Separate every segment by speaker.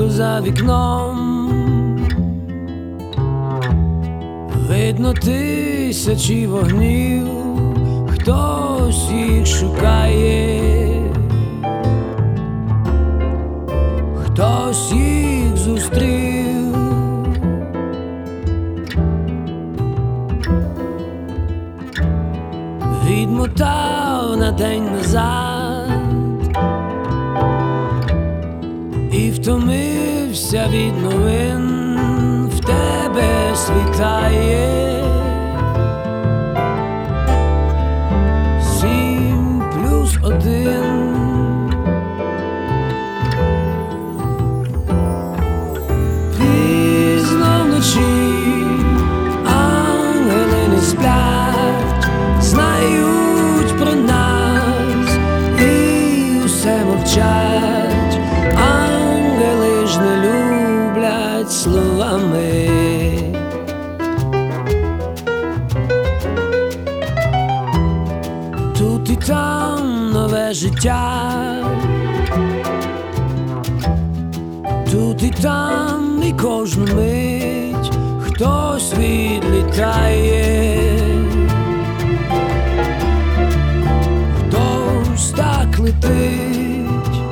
Speaker 1: тихо за вікном, видно тисячі вогнів, хтось їх шукає, хтось їх зустрів. Відмотав на день назад і втомився від новин, в тебе світає 7+1. Пізно вночі ангели не сплять, знають про нас і усе мовчать. Ангели ж не люблять словами. Тут і там нове життя, тут і там, і кожну мить хтось відлітає, хтось так летить.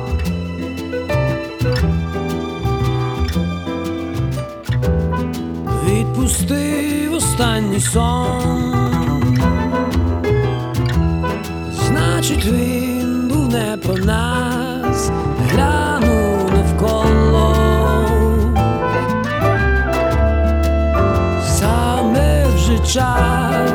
Speaker 1: Відпустив останній сон, значить він був не про нас. Гляну навколо, саме вже час.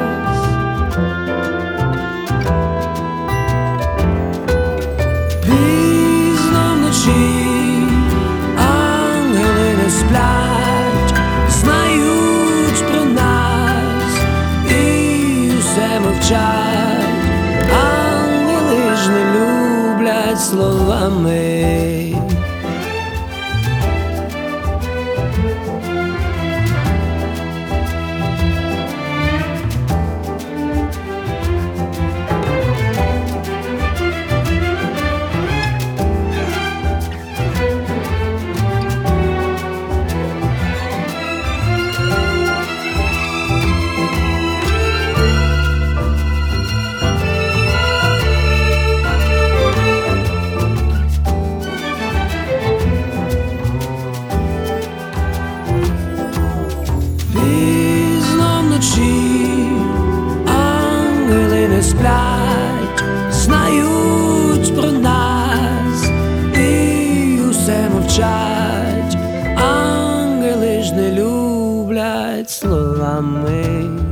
Speaker 1: Пізно вночі ангели не сплять, знають про нас і усе мовчать. Ангели ж не люблять словами. Пізно вночі ангели не сплять, знають про нас і усе мовчать. Ангели ж не люблять словами.